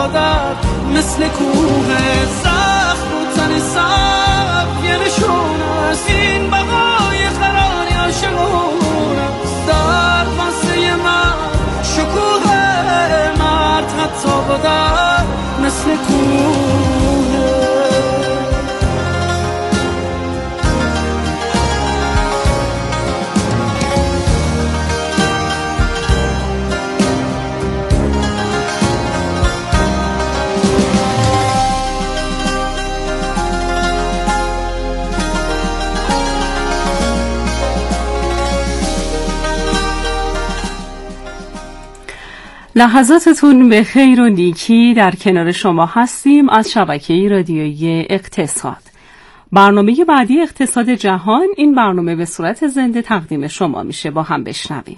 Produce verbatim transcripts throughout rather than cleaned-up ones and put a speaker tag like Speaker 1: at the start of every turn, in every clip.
Speaker 1: و درد مثل کوه سخت و تن سخت یه نشون است این بقای قراری عاشقون در واسه من شکوه مرد حتی با درد مثل کوه.
Speaker 2: لحظاتتون به خیر و نیکی در کنار شما هستیم از شبکه رادیویی اقتصاد. برنامه بعدی اقتصاد جهان، این برنامه به صورت زنده تقدیم شما میشه، با هم بشنویم.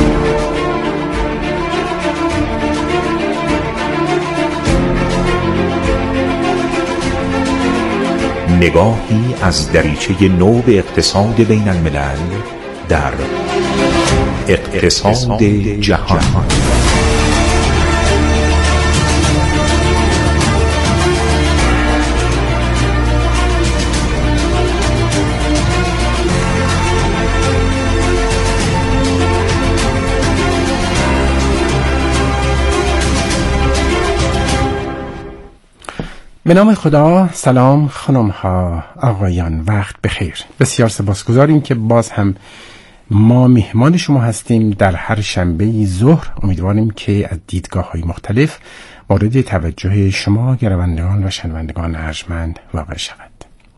Speaker 3: نگاهی از دریچه نو به اقتصاد بین الملل در اقتصاد جهان.
Speaker 4: به نام خدا. سلام خانم ها، آقایان، وقت بخیر. بسیار سپاسگزاریم که باز هم ما مهمان شما هستیم در هر شنبه ظهر. امیدواریم که از دیدگاه‌های مختلف مورد توجه شما گروندگان و شنوندگان ارجمند واقع شود.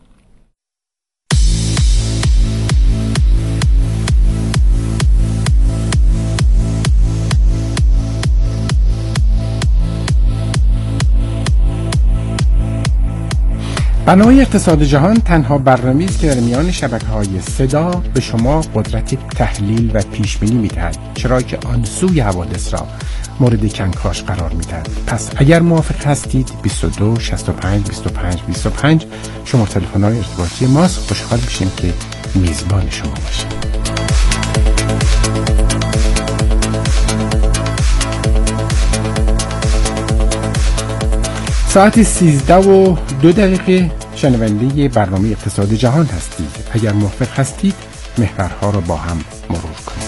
Speaker 4: برنامه اقتصاد جهان تنها برنامه‌ای است که در میان شبکه‌های صدا به شما قدرت تحلیل و پیش‌بینی می‌دهد، چرا که آن سوی حوادث را مورد کنکاش قرار می‌دهد. پس اگر موافق هستید بیست و دو شصت و پنج بیست و پنج بیست و پنج شما تلفن‌های ارتباطی ماست. خوشحال می‌شیم که میزبان شما باشیم. ساعت سیزده و دو دقیقه شنونده برنامه اقتصاد جهان هستید. اگر موافق هستید محورها را با هم مرور کنید.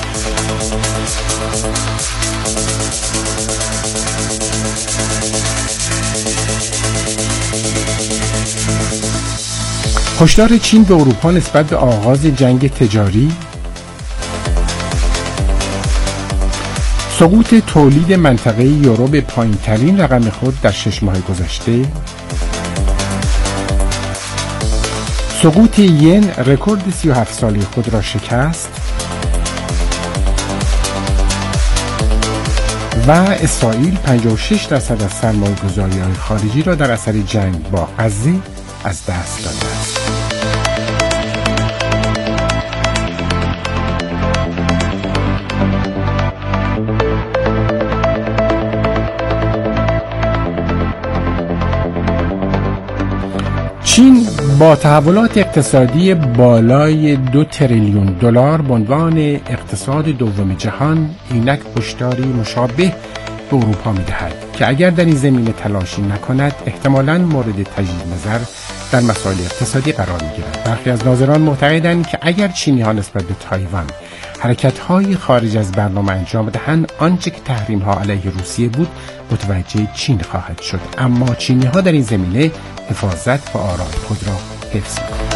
Speaker 4: هشدار چین به اروپا نسبت به آغاز جنگ تجاری، سقوط تولید منطقه یورو به پایین‌ترین رقم خود در شش ماه گذشته، سقوط ین رکورد سی و هفت ساله خود را شکست و اسرائیل پنجاه و شش درصد از سرمایه‌گذاری‌های خارجی را در اثر جنگ با غزه از دست داده است. چین با تحولات اقتصادی بالای دو تریلیون دلار به عنوان اقتصاد دوم جهان اینک هشداری مشابه به اروپا می‌دهد که اگر در این زمینه تلاشی نکند احتمالاً مورد تجدید نظر در مسائل اقتصادی قرار می‌گیرد. برخی از ناظران معتقدند که اگر چینی‌ها نسبت به تایوان حرکت‌های خارج از برنامه انجام دهند، آنچه که تحریم‌ها علیه روسیه بود متوجه چین خواهد شد. اما چینی‌ها در این زمینه حفاظت و آرای خود را حفظ می‌کنند.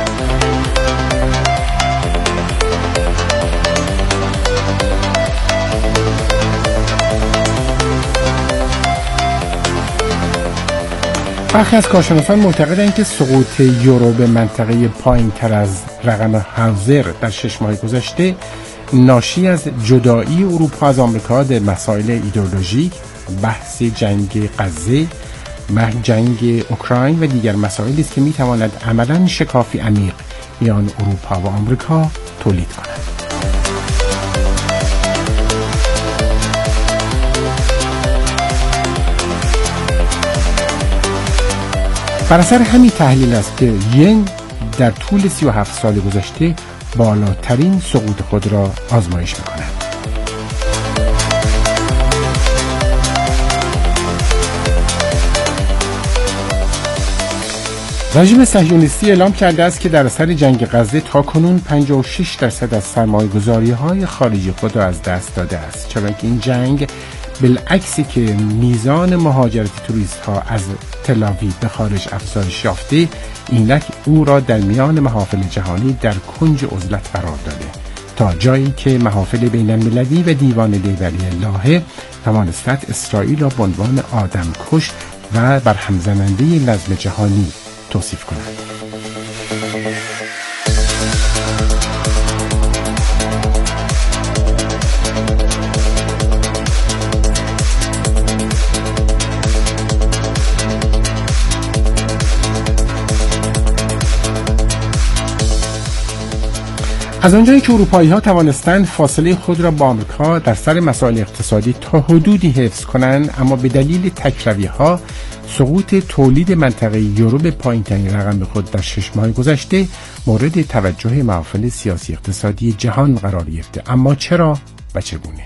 Speaker 4: برخی از کارشناسان معتقدند که سقوط یورو به منطقه پایین‌تر از رقم حاضر در شش ماه گذشته ناشی از جدایی اروپا از آمریکا در مسائل ایدئولوژیک، بحث جنگ غزه، جنگ اوکراین و دیگر مسائلی است که می‌تواند عملاً شکافی عمیق میان اروپا و آمریکا تولید کند. بر اثر همین تحلیل است که ین در طول سی و هفت سال گذشته بالاترین سقوط خود را آزمایش می‌کند. رژیم صهیونیستی اعلام کرده است که در اثر جنگ غزه تاکنون پنجاه و شش درصد از سرمایه‌گذاری‌های خارجی خود را از دست داده است، چرا که این جنگ بالعکسی که میزان مهاجرت توریست‌ها از تل آویو به خارج افزایش یافته، اینک او را در میان محافل جهانی در کنج عزلت قرار داده، تا جایی که محافل بین‌المللی و دیوان لیبری لاهه توانستند اسرائیل را به عنوان آدمکش و برهم زننده نظم جهانی توصیف کنند. از آنجایی که اروپایی‌ها توانستند فاصله خود را با آمریکا در سر مسائل اقتصادی تا حدودی حفظ کنند، اما به دلیل تکروی‌ها سقوط تولید منطقه یورو به پایین‌ترین رقم خود در شش ماه گذشته مورد توجه محافل سیاسی اقتصادی جهان قرار گرفته. اما چرا و چگونه؟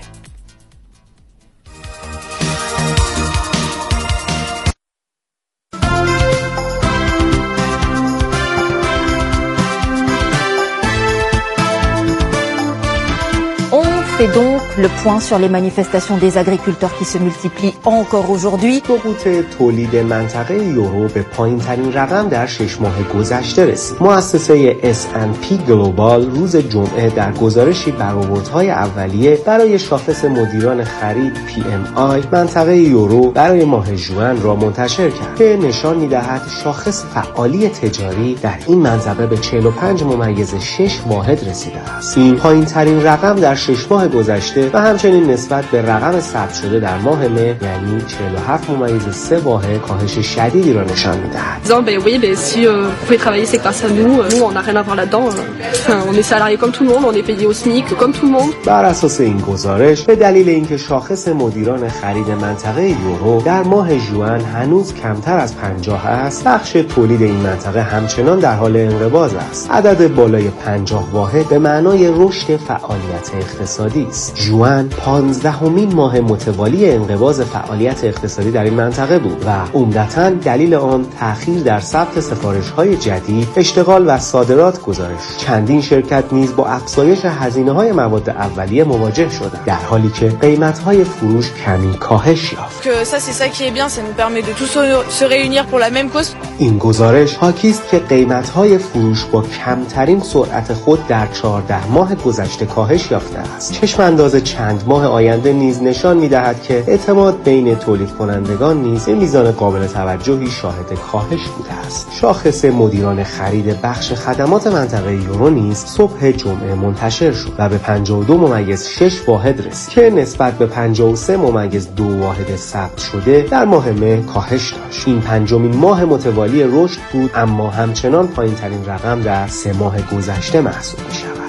Speaker 5: fait donc le point sur les manifestations des agriculteurs qui se multiplient encore aujourd'hui.
Speaker 6: سقوط تولید منطقه یورو به پایین‌ترین رقم در شش ماه گذشته رسید. مؤسسه اس اند پی گلوبال روز جمعه در گزارشی برآوردهای اولیه برای شاخص مدیران خرید پی ام آی منطقه یورو برای ماه ژوئن را منتشر کرد که نشان می‌دهد شاخص فعالی تجاری در این منطقه به چهل و پنج ممیز شش واحد رسیده است. این پایین‌ترین رقم در شش ماه گذشته و همچنین نسبت به رقم ثبت شده در ماه مه، یعنی چهل و هفت ممیز سه واحد، کاهش شدیدی را نشان می‌دهد.
Speaker 7: Ben oui, ben si euh, vous pouvez travailler, c'est grâce à nous. Nous, on n'a rien à voir là-dedans. Enfin, on est salariés comme tout le monde, on est payé au SMIC comme tout le monde.
Speaker 6: بر اساس این گزارش به دلیل اینکه شاخص مدیران خرید منطقه یورو در ماه ژوئن هنوز کمتر از پنجاه است، بخش تولید این منطقه همچنان در حال انقباض است. عدد بالای پنجاه واحد به معنای رشد فعالیت اقتصادی است. ژوئن پانزدهمین ماه متوالی انقباض فعالیت اقتصادی در این منطقه بود و عمدتاً دلیل آن تأخیر در ثبت سفارش‌های جدید، اشتغال و صادرات گزارش. چندین شرکت نیز با افزایش هزینه‌های مواد اولیه مواجه شدند، در حالی که قیمت‌های فروش کمی کاهش یافت.
Speaker 8: Que ça c'est ça qui est bien, ça nous permet de tous se réunir pour la même cause.
Speaker 6: این گزارش حاکی است که قیمت‌های فروش با کمترین سرعت خود در چهارده ماه گذشته کاهش یافته است. چشم انداز چند ماه آینده نیز نشان می‌دهد که اعتماد بین تولید کنندگان نیز به میزان قابل توجهی شاهد کاهش بوده است. شاخص مدیران خرید بخش خدمات منطقه یورو نیز صبح جمعه منتشر شد و به پنجاه و دو ممیز شش واحد رسید که نسبت به پنجاه و سه ممیز دو واحد ثبت شده در ماه مه کاهش داشت. این پنجمین ماه متوالی رشد بود، اما همچنان پایین‌ترین رقم در سه ماه گذشته محسوب می‌شود.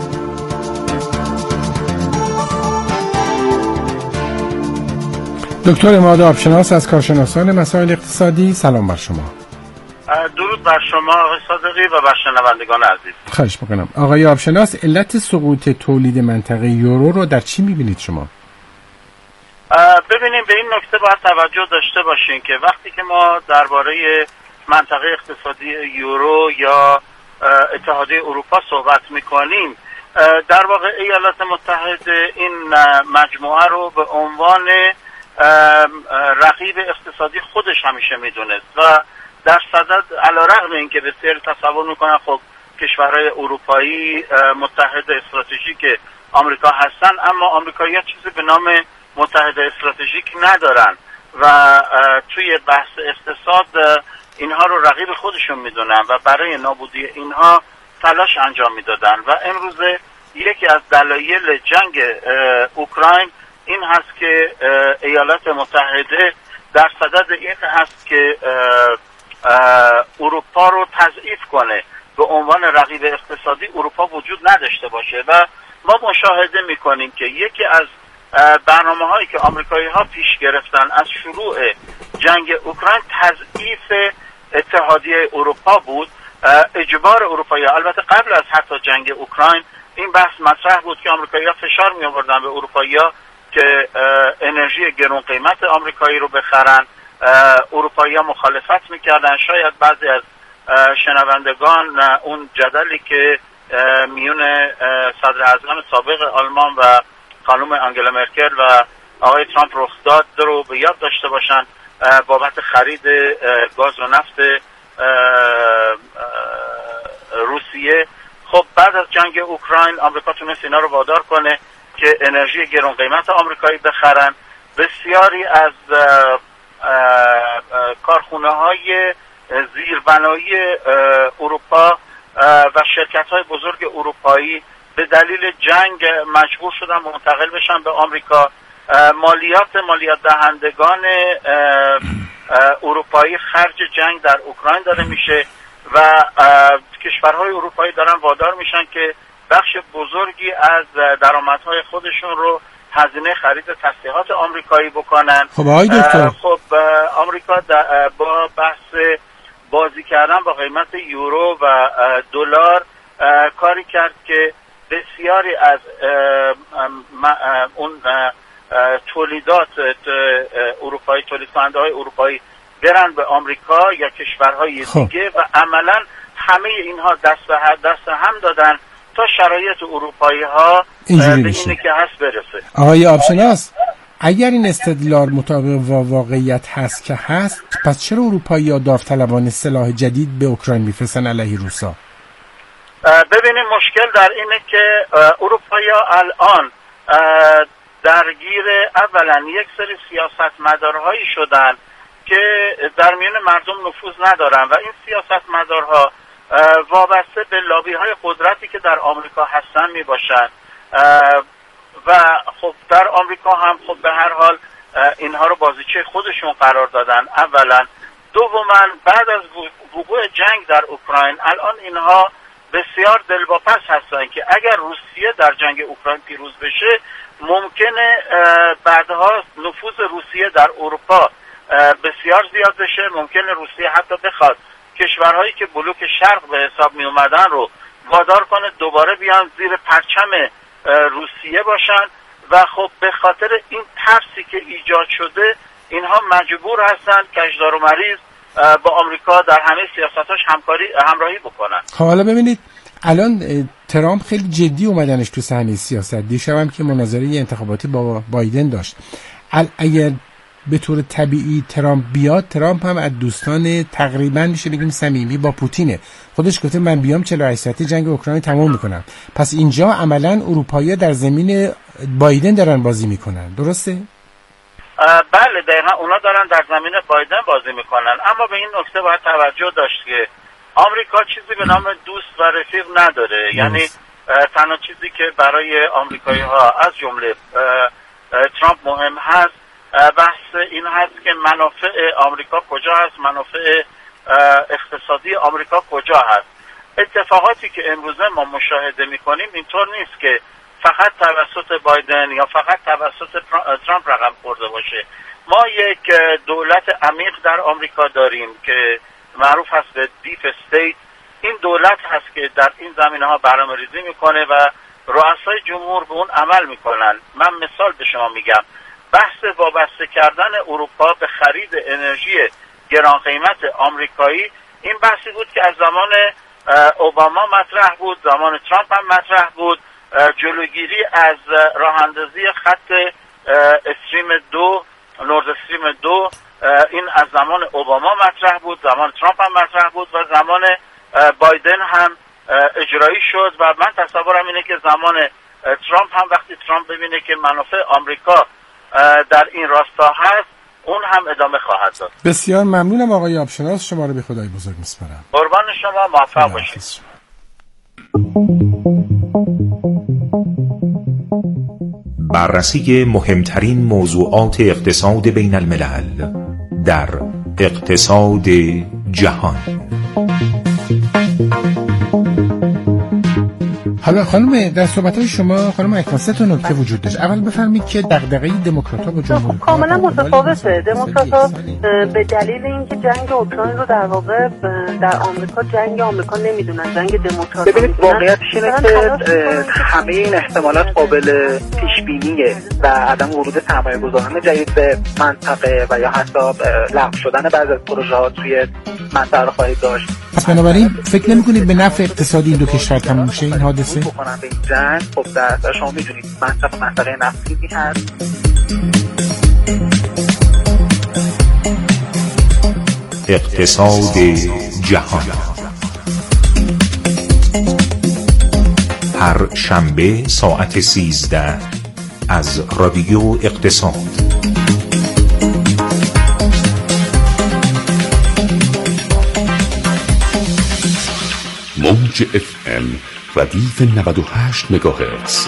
Speaker 4: دکتر عماد آبشناس از کارشناسان مسائل اقتصادی، سلام بر شما.
Speaker 9: درود بر شما آقای صادقی و بر شنوندگان عزیز.
Speaker 4: خواهش می‌کنم. آقای آبشناس، علت سقوط تولید منطقه یورو رو در چی می‌بینید شما؟
Speaker 9: ببینیم به این نکته باید توجه داشته باشیم که وقتی که ما درباره منطقه اقتصادی یورو یا اتحادیه اروپا صحبت می‌کنیم، در واقع ایالات متحده این مجموعه رو به عنوان رقیب اقتصادی خودش همیشه میدونست و در صدد علیرغم اینکه بسیاری تصور میکنن خب کشورهای اروپایی متحد استراتژیک آمریکا هستن، اما آمریکایی‌ها چیزی به نام متحد استراتژیک ندارن و توی بحث اقتصاد اینها رو رقیب خودشون میدونن و برای نابودی اینها تلاش انجام میدادن و امروز یکی از دلایل جنگ اوکراین این هست که ایالات متحده در صدد این هست که اروپا رو تضعیف کنه، به عنوان رقیب اقتصادی اروپا وجود نداشته باشه و ما مشاهده میکنیم که یکی از برنامه هایی که آمریکایی ها پیش گرفتن از شروع جنگ اوکراین تضعیف اتحادیه اروپا بود، اجبار اروپایی ها. البته قبل از حتی جنگ اوکراین این بحث مطرح بود که آمریکایی ها فشار می آوردن به اروپایی ها که انرژی گران قیمت آمریکایی رو بخرن. اروپایی ها مخالفت میکردن، شاید بعضی از شنوندگان اون جدلی که میون صدر اعظم سابق آلمان و خانم آنگلا مرکل و آقای ترامپ رخ داد رو به یاد داشته باشن بابت خرید گاز و نفت روسیه. خب بعد از جنگ اوکراین آمریکا تونست اینا رو وادار کنه که انرژی گران قیمت آمریکایی بخرن. بسیاری از کارخونه های زیربنایی اروپا و شرکت های بزرگ اروپایی به دلیل جنگ مجبور شدن منتقل بشن به آمریکا. مالیات مالیات دهندگان اروپایی خرج جنگ در اوکراین داره میشه و کشورهای اروپایی دارن وادار میشن که بخش بزرگی از درآمدهای خودشون رو هزینه خرید تسلیحات آمریکایی بکنن.
Speaker 4: خب آقای دکتر،
Speaker 9: خب آمریکا با بحث بازی کردن با قیمت یورو و دلار کاری کرد که بسیاری از اون تولیدات اروپایی، تولید کننده های اروپایی برن به آمریکا یا کشورهای
Speaker 4: خب.
Speaker 9: دیگه و عملا همه اینها دست به دست هم دادن تا شرایط اروپایی ها به اینه که هست برسه.
Speaker 4: آقای آبشناس، اگر این استدلال مطابق با واقعیت هست که هست، پس چرا اروپایی ها داوطلبانه سلاح جدید به اوکراین میفرستن علیه روسا؟
Speaker 9: ببینید مشکل در اینه که اروپایی ها الان درگیر اولا یک سری سیاستمدارهایی شدن که در میان مردم نفوذ ندارن و این سیاستمدارها وابسته به لابی های قدرتی که در آمریکا هستن می باشن و خب در آمریکا هم خب به هر حال اینها رو بازیچه خودشون قرار دادن. اولا دوما بعد از وقوع جنگ در اوکراین الان اینها بسیار دلواپس هستن که اگر روسیه در جنگ اوکراین پیروز بشه ممکنه بعدها نفوذ روسیه در اروپا بسیار زیاد بشه. ممکنه روسیه حتی بخواد کشورهایی که بلوک شرق به حساب می اومدن رو وادار کنه دوباره بیان زیر پرچم روسیه باشن و خب به خاطر این ترسی که ایجاد شده اینها مجبور هستن کشدار و مریض با آمریکا در همه سیاستاش همکاری همراهی بکنن.
Speaker 4: خب حالا ببینید الان ترامپ خیلی جدی اومدنش تو صحنه سیاست. دیشب هم که مناظره انتخاباتی با بایدن داشت. اگر به طور طبیعی ترامپ بیاد، ترامپ هم از دوستان تقریبا میشه بگیم صمیمی با پوتینه. خودش گفته من بیام چهل و هشت ساعته جنگ اوکراین تمام میکنم. پس اینجا عملا اروپایی‌ها در زمین بایدن دارن بازی میکنن، درسته؟
Speaker 9: بله دقیقا اونا دارن در زمین بایدن بازی میکنن، اما به این نکته باید توجه داشت که آمریکا چیزی به نام دوست و رفیق نداره.
Speaker 4: دوست.
Speaker 9: یعنی تنها چیزی که برای آمریکایی ها از جمله ترامپ مهم هست بحث این هست که منافع آمریکا کجا هست، منافع اقتصادی آمریکا کجا هست. اتفاقاتی که امروزه ما مشاهده میکنیم اینطور نیست که فقط توسط بایدن یا فقط توسط ترامپ رقم خورده باشه. ما یک دولت عمیق در آمریکا داریم که معروف هست به دیپ استیت. این دولت هست که در این زمینه ها برنامه‌ریزی میکنه و رؤسای جمهور به اون عمل میکنن. من مثال به شما میگم، بحث وابسته کردن اروپا به خرید انرژی گران قیمت آمریکایی این بحثی بود که از زمان اوباما مطرح بود، زمان ترامپ هم مطرح بود. جلوگیری از راه اندازی خط استریم دو، نورد استریم دو، این از زمان اوباما مطرح بود، زمان ترامپ هم مطرح بود و زمان بایدن هم اجرایی شد و من تصورم اینه که زمان ترامپ هم وقتی ترامپ ببینه که منافع آمریکا در این راستا هست اون هم ادامه خواهد داد.
Speaker 4: بسیار ممنونم آقای آبشناس، شما رو به خدای بزرگ میسپارم.
Speaker 9: قربان شما، موفق باشید.
Speaker 3: بررسی مهمترین موضوعات اقتصاد بین الملل در اقتصاد جهان.
Speaker 4: حالا خانم در صحبت‌های شما خانم اکرام سه تا نکته وجود داشت. اول بفرمایید که دغدغه دموکرات‌ها با جمهوری
Speaker 10: کاملا متفاوته. دموکرات‌ها به دلیل اینکه جنگ اوکراین رو در واقع در آمریکا جنگ آمریکا نمیدونن، جنگ دموکرات.
Speaker 11: ببینید واقعیتش اینه که همه این احتمالات قابل پیش بینیه و عدم ورود سرمایه‌گذاران جدید به منطقه و یا حتی لغو شدن بعضی از پروژه‌ها توی منطقه خواهید داشت.
Speaker 4: پس بنابراین فکر نمی‌کنید به نفع اقتصادی این دو کشور تموم شه این حادثه؟
Speaker 11: بکنن به این جنگ. خب در شما می‌دونید منطقه منطقه نفتی هست.
Speaker 3: اقتصاد جهان هر شنبه ساعت سیزده از رادیو اقتصاد.
Speaker 12: موج اف ام ردیف نود و هشت مگاهرتز.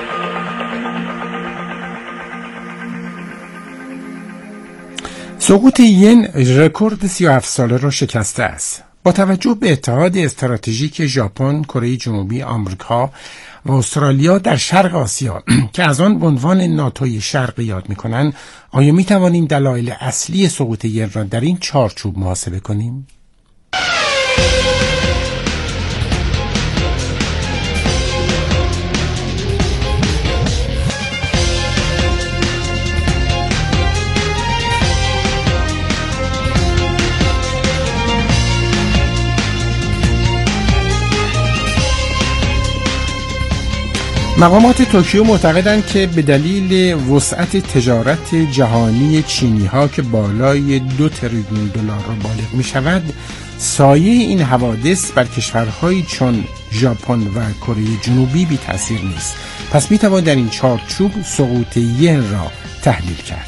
Speaker 4: سقوط ین رکورد سی و هفت ساله را شکسته است. با توجه به اتحاد استراتژیک ژاپن، کره جنوبی، آمریکا و استرالیا در شرق آسیا که از آن به عنوان ناتوی شرق یاد می‌کنند، آیا می‌توانیم دلایل اصلی سقوط ین را در این چارچوب محاسبه کنیم؟ مقامات توکیو معتقدند که به دلیل وسعت تجارت جهانی چینی ها که بالای دو تریلیون دلار را بالغ می شود، سایه این حوادث بر کشورهایی چون ژاپن و کره جنوبی بی تأثیر نیست. پس می توان در این چارچوب سقوط ین را تحلیل کرد.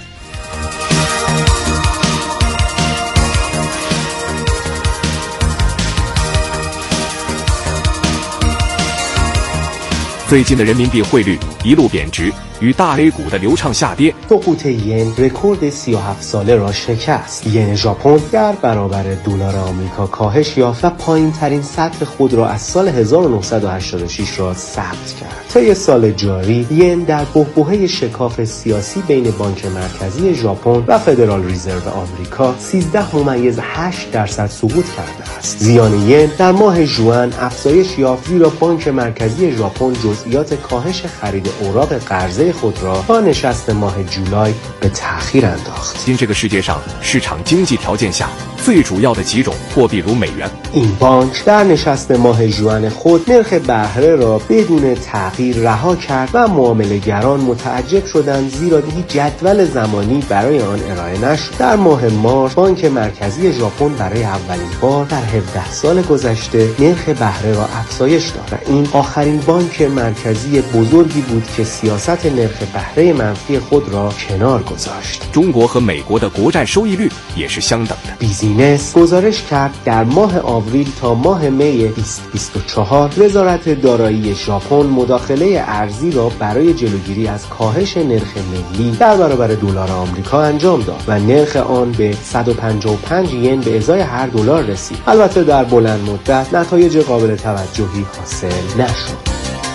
Speaker 13: 最近的人民币汇率一路贬值，与大 A 股的流畅下跌。
Speaker 6: سقوط ین رکورد سی و هفت ساله را شکست. ین ژاپن در برابر دلار آمریکا کاهش یافت و پایین‌ترین سطح خود را از سال هزار و نهصد و هشتاد و شش را ثبت کرد. طی سال جاری ین در بحبوحه شکاف سیاسی بین بانک مرکزی ژاپن و فدرال رزرو آمریکا سیزده ممیز هشت درصد سقوط کرده است. زیان ین در ماه ژوئن افزایش یافت زیرا بانک مرکزی ژاپن جزئیات کاهش خرید اوراق قرضه خود را با نشست ماه جولای به تأخیر انداخت.
Speaker 13: 今这个世界上市场经济条件下最主要的几种货币如美元
Speaker 6: این بانک در نشست ماه ژوئن خود نرخ بهره را بدون تغییر رها کرد و معامله‌گران متعجب شدند زیرا هیچ جدول زمانی برای آن ارائه نشد. در ماه مارس بانک مرکزی ژاپن برای اولین بار در هفده سال گذشته نرخ بهره را افزایش داد و این آخرین بانک مرکزی بزرگی بود که سیاست نرخ بهره منفی خود را کنار گذاشت.
Speaker 13: 中国和美国的国债收益率也是相等的。
Speaker 6: بیزینس گزارش کرد در ماه آوریل تا ماه می بیست بیست و چهار وزارت دارایی ژاپن مداخله ارزی را برای جلوگیری از کاهش نرخ ملی در برابر دلار آمریکا انجام داد و نرخ آن به صد و پنجاه و پنج ین به ازای هر دلار رسید. البته در بلند مدت نتایج قابل توجهی حاصل نشد.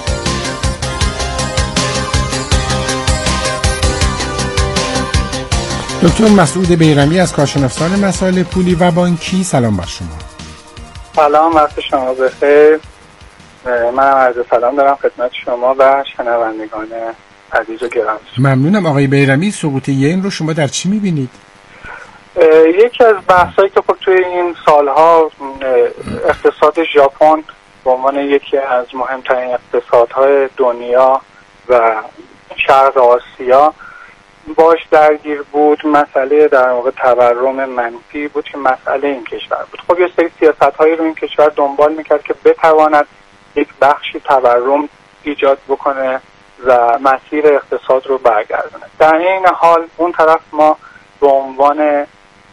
Speaker 4: دکتر مسعود بیرمی از کارشناسان مسائل پولی و بانکی، سلام بر شما.
Speaker 11: سلام، وقت شما بخیر. من عرض سلام دارم خدمت شما و شنوندگان عزیز و گرامی.
Speaker 4: ممنونم آقای بیرمی. سقوط ین رو شما در چی می‌بینید؟
Speaker 11: یکی از بحثایی که خب توی این سالها اقتصاد ژاپن به عنوان یکی از مهمترین اقتصادهای دنیا و شرق آسیا باش درگیر بود، مسئله در واقع تورم منفی بود که مسئله این کشور بود. خب یه سری سیاست‌هایی رو این کشور دنبال میکرد که بتواند یک بخشی تورم ایجاد بکنه و مسیر اقتصاد رو برگردونه. در این حال اون طرف ما به عنوان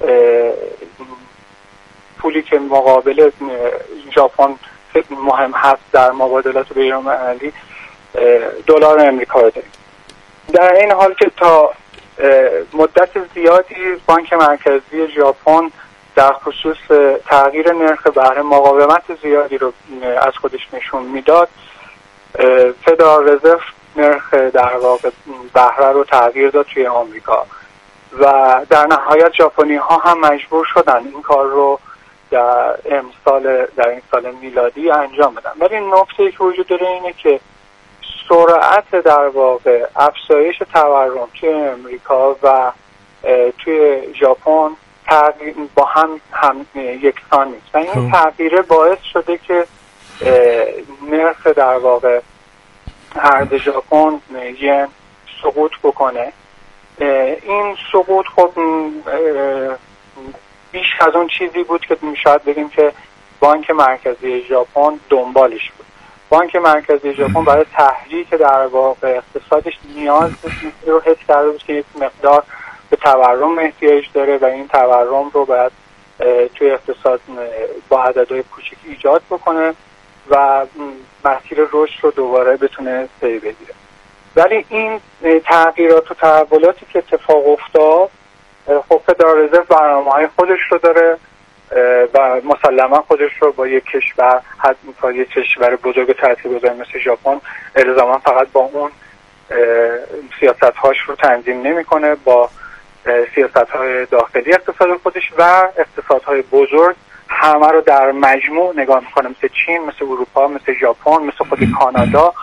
Speaker 11: پولی که مقابل ژاپن مهم هست در مبادلات بین‌المللی دلار آمریکا رو داریم. در این حال که تا مدت زیادی بانک مرکزی ژاپن در خصوص تغییر نرخ بهره مقاومت زیادی رو از خودش نشون میداد، فدرال رزرو نرخ در واقع بهره رو تغییر داد توی آمریکا و در نهایت ژاپنی ها هم مجبور شدن این کار رو در امسال در این سال میلادی انجام بدن. ولی نکته‌ای که وجود داره اینه که سرعت در واقع افزایش تورم توی امریکا و توی ژاپن با هم هم یکسان نیست و این تغییر باعث شده که نرخ در واقع ارز ژاپن ین سقوط بکنه. این سقوط خب بیش از اون چیزی بود که شاید بگیم که بانک مرکزی ژاپن دنبالش بود. بانک مرکزی ژاپن برای تحریک در واقع اقتصادش نیاز رو حس کرده بود که یک مقدار به تورم احتیاج داره و این تورم رو باید توی اقتصاد با عددهای کوچیک ایجاد بکنه و مسیر رشد رو دوباره بتونه پی بگیره. ولی این تغییرات و تحولاتی که اتفاق افتاد، خب فدرال رزرو برنامه‌های خودش رو داره و مسلما خودش رو با یک کشور حتی یک کشور بزرگ تاثیرگذار مثل ژاپن الزاما فقط با اون سیاست‌هاش رو تنظیم نمی‌کنه، با سیاست‌های داخلی اقتصاد خودش و اقتصادهای بزرگ همه رو در مجموع نگاه می‌کنه، مثل چین، مثل اروپا، مثل ژاپن، مثل خود کانادا.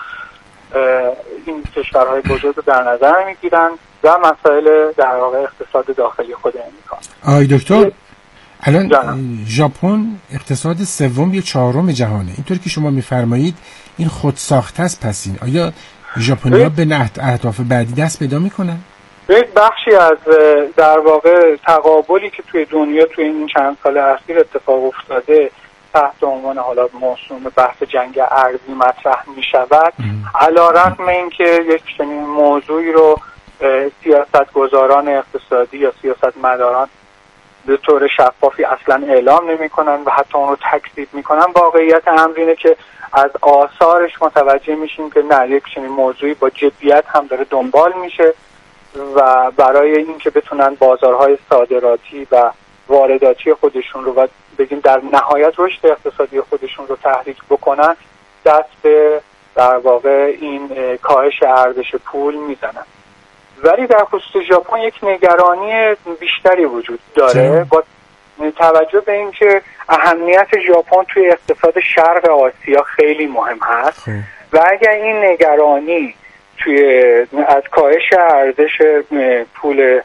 Speaker 11: این کشورهای بزرگ رو در نظر می‌گیرن و مسائل در واقع اقتصاد داخلی خود امریکا.
Speaker 4: آقای دکتر الان ژاپن اقتصاد سوم یا چهارم جهانه، اینطوری که شما می‌فرمایید این خودساخته است. پس این آیا ژاپنی‌ها به اهداف بعدی دست پیدا می‌کنن؟
Speaker 11: یک بخشی از در واقع تقابلی که توی دنیا توی این چند سال اخیر اتفاق افتاده تحت عنوان حالا موسوم بحث جنگ ارضی مطرح می شود، علی‌رغم اینکه یک چنین موضوعی رو سیاستگزاران اقتصادی یا سیاستمداران به طور شفافی اصلا اعلام نمی کنن و حتی اون رو تکذیب می کنن، واقعیت امر اینه که از آثارش متوجه میشیم که نه، یک چنین موضوعی با جدیت هم داره دنبال میشه و برای اینکه بتونن بازارهای صادراتی و وارداتی خودشون رو و بگیم در نهایت رشد اقتصادی خودشون رو تحریک بکنن، دست به در واقع این کاهش ارزش پول میزنن. ولی در خصوص ژاپن یک نگرانی بیشتری وجود داره با توجه به اینکه اهمیت ژاپن توی اقتصاد شرق آسیا خیلی مهم هست و اگر این نگرانی توی از کاهش ارزش پول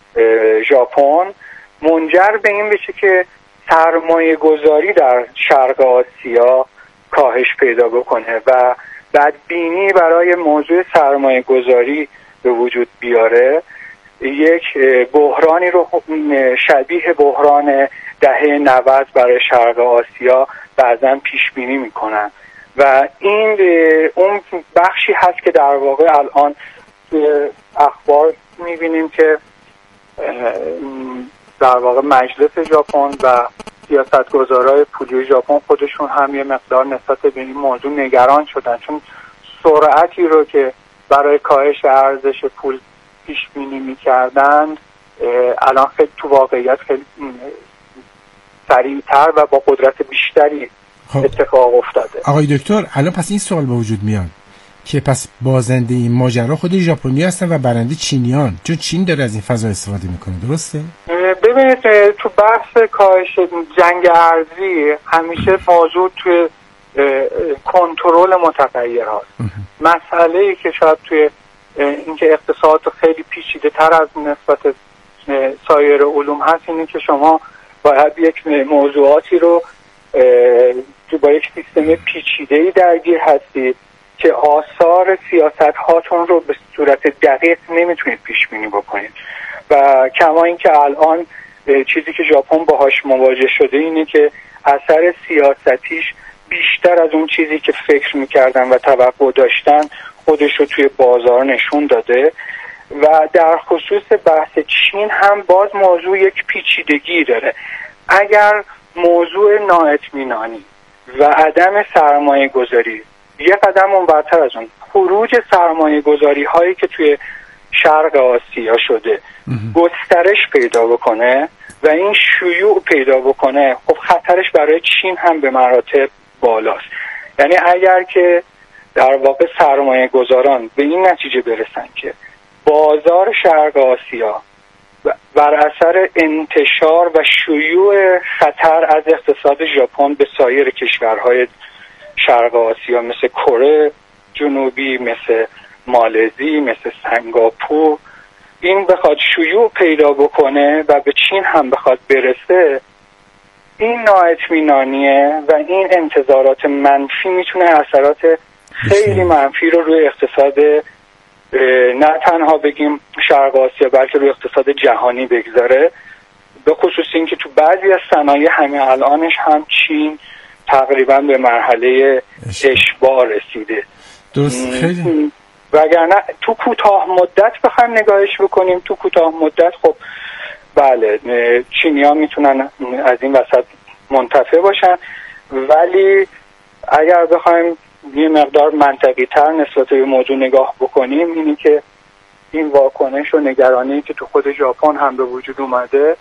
Speaker 11: ژاپن منجر به این بشه که سرمایه گذاری در شرق آسیا کاهش پیدا بکنه و بدبینی برای موضوع سرمایه گذاری به وجود بیاره، یک بحرانی رو شبیه بحران دهه نود برای شرق آسیا بعضا پیش بینی میکنن و این اون بخشی هست که در واقع الان اخبار میبینیم که در واقع مجلس ژاپن و سیاستگزارای پولی ژاپن خودشون هم یه مقدار نسبت به این موضوع نگران شدن، چون سرعتی رو که برای کاهش ارزش پول پیش بینی می‌کردن الان خیلی تو واقعیت خیلی سریعتر و با قدرت بیشتری اتفاق افتاده.
Speaker 4: آقای دکتر الان پس این سوال به وجود میاد که پس بازنده این ماجرا خود ژاپنی هستن و برنده چینیان، چون چین داره از این فضا استفاده میکنه، درسته؟
Speaker 11: ببینید تو بحث کاهش جنگ ارزی همیشه موضوع توی کنترل متغیر هست. مسئله ای که شاید توی اینکه اقتصاد خیلی پیچیده تر از نسبت سایر علوم هست اینه که شما باید یک موضوعاتی رو با یک سیستم پیچیده‌ای درگیر هستید که آثار سیاست هاتون رو به صورت دقیق نمیتونید پیش بینی بکنید و کما اینکه الان چیزی که ژاپن باهاش مواجه شده اینه که اثر سیاستیش بیشتر از اون چیزی که فکر میکردن و توقع داشتن خودش رو توی بازار نشون داده و در خصوص بحث چین هم باز موضوع یک پیچیدگی داره. اگر موضوع نااطمینانی و عدم سرمایه گذاری یه قدم اونورتر از اون خروج سرمایه گذاری هایی که توی شرق آسیا شده گسترش پیدا بکنه و این شیوع پیدا بکنه، خب خطرش برای چین هم به مراتب بالاست. یعنی اگر که در واقع سرمایه گذاران به این نتیجه برسن که بازار شرق آسیا بر اثر انتشار و شیوع خطر از اقتصاد ژاپن به سایر کشورهای شرق آسیا مثل کره جنوبی، مثل مالزی، مثل سنگاپور، این بخواد شیوع پیدا بکنه و به چین هم بخواد برسه، این نااطمینانیه و این انتظارات منفی میتونه اثرات خیلی منفی رو روی اقتصاد نه تنها بگیم شرق آسیا بلکه روی اقتصاد جهانی بگذاره، به خصوص این که تو بعضی از صنایع همین الانش هم چین تقریبا به مرحله اشباع رسیده.
Speaker 4: درست. خیلی
Speaker 11: وگرنه تو کوتاه مدت بخوایم نگاهش بکنیم، تو کوتاه مدت خب بله چینی‌ها میتونن از این وسط منتفع باشن، ولی اگر بخوایم یه مقدار منطقی تر نسبت به موضوع نگاه بکنیم، اینی که این واکنش و نگرانی که تو خود ژاپن هم به وجود اومده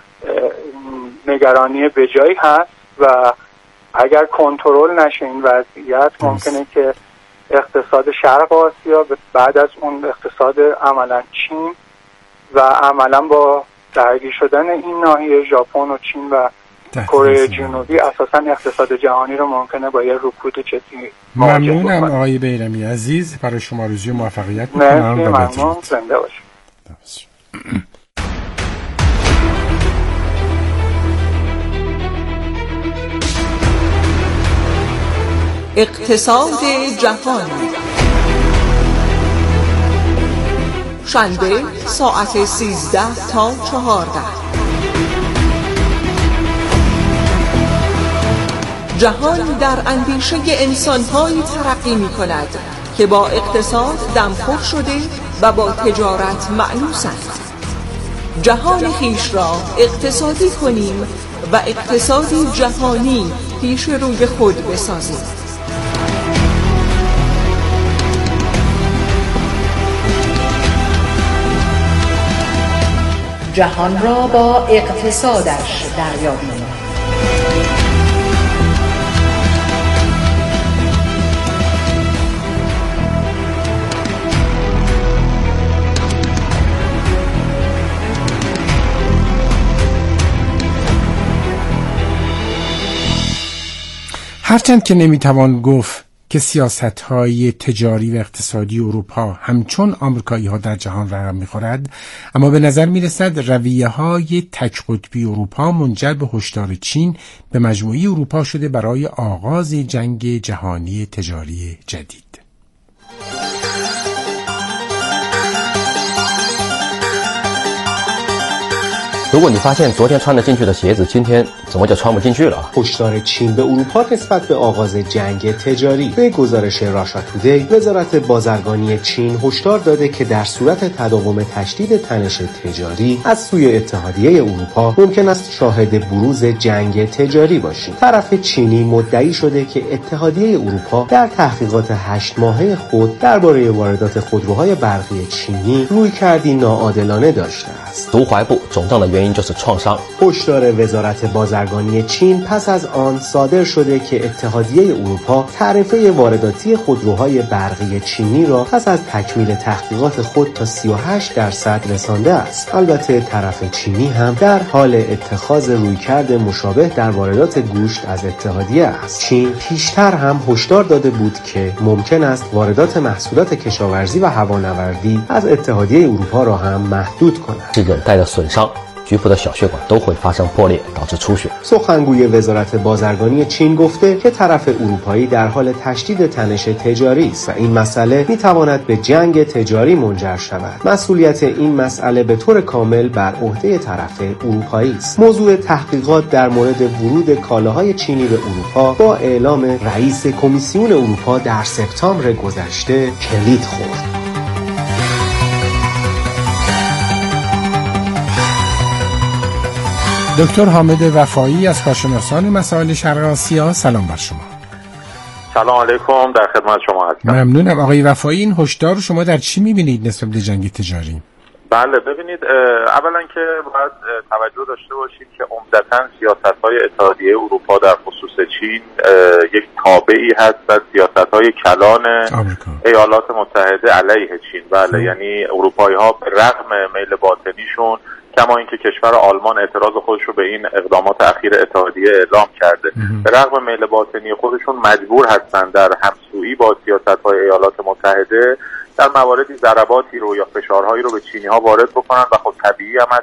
Speaker 11: نگرانی بجایی هست و اگر کنترل نشه این وضعیت ممکنه که اقتصاد شرق آسیا بعد از اون اقتصاد عملا چین و عملا با درگیر شدن این ناحیه ژاپن و چین و کره جنوبی اساسا اقتصاد جهانی رو ممکنه با یه رکود جدی.
Speaker 4: ممنونم آقای بیرمی عزیز، برای شما روزی موفقیت
Speaker 11: میکنم. ممنون، زنده باشید.
Speaker 14: اقتصاد جهان شنبه ساعت سیزده تا چهارده. جهان در اندیشه انسان‌هایی ترقی می‌کند که با اقتصاد دمخور شده و با تجارت مأنوسند. جهان خویش را اقتصادی کنیم و اقتصادی جهانی پیش روی خود بسازیم.
Speaker 15: جهان را با اقتصادش دریابیم.
Speaker 4: هرچند که نمیتوان گفت که سیاست‌های تجاری و اقتصادی اروپا همچون آمریکایی‌ها در جهان رقم می‌خورد، اما به نظر می‌رسد رویه‌های تک قطبی اروپا منجر به هشدار چین به مجموعه اروپا شده برای آغاز جنگ جهانی تجاری جدید.
Speaker 16: 如果你发现昨天穿得进去的鞋子今天怎么就穿不进去了？
Speaker 6: هشدار چین به اروپا نسبت به آغاز جنگ تجاری. به گزارش راشا تودی، وزارت بازرگانی چین هشدار داده که در صورت تداوم تشدید تنش تجاری از سوی اتحادیه اروپا ممکن است شاهد بروز جنگ تجاری باشیم. طرف چینی مدعی شده که اتحادیه اروپا در تحقیقات هشت ماهه خود درباره واردات خودروهای برقی چینی رویکردی ناعادلانه داشته است.
Speaker 16: 独怀部总账的原因就是创伤。
Speaker 6: هشدار وزارت بازرگانی چین پس از آن صادر شده که اتحادیه اروپا تعرفه وارداتی خودروهای برقی چینی را پس از تکمیل تحقیقات خود تا سی و هشت درصد رسانده است. البته طرف چینی هم در حال اتخاذ رویکرد مشابه در واردات گوشت از اتحادیه است. چین پیشتر هم هشدار داده بود که ممکن است واردات محصولات کشاورزی و هوانوردی از اتحادیه اروپا را هم محدود کند.
Speaker 16: 是韧带的损伤，局部的小血管都会发生破裂，导致出血。
Speaker 6: سخنگوی وزارت بازرگانی چین گفته که طرف اروپایی در حال تشدید تنش تجاری است و این مسئله میتواند به جنگ تجاری منجر شود. مسئولیت این مسئله به طور کامل بر عهده طرف اروپایی است. موضوع تحقیقات در مورد ورود کالاهای چینی به اروپا با اعلام رئیس کمیسیون اروپا در سپتامبر گذشته کلید خورد.
Speaker 4: دکتر حامد وفایی از کارشناسان مسائل شرق آسیا، سلام بر شما.
Speaker 17: سلام علیکم، در خدمت شما هستم.
Speaker 4: ممنونم. آقای وفایی، این هشدار رو شما در چی می‌بینید نسبت به جنگ تجاری؟
Speaker 17: بله ببینید، اولا که باید توجه داشته باشید که عمدتاً سیاست‌های اتحادیه اروپا در خصوص چین یک تابعی هست از سیاست‌های کلان آمریکا. ایالات متحده علیه چین. بله، یعنی اروپایی‌ها به رغم میل باطنیشون، کما اینکه کشور آلمان اعتراض خودش رو به این اقدامات اخیر اتحادیه اعلام کرده، به رغم میل باطنی خودشون مجبور هستند در همسویی با سیاست‌های ایالات متحده در مواردی ضرباتی رو یا فشارهایی رو به چینی‌ها وارد بکنن و خب طبیعی هم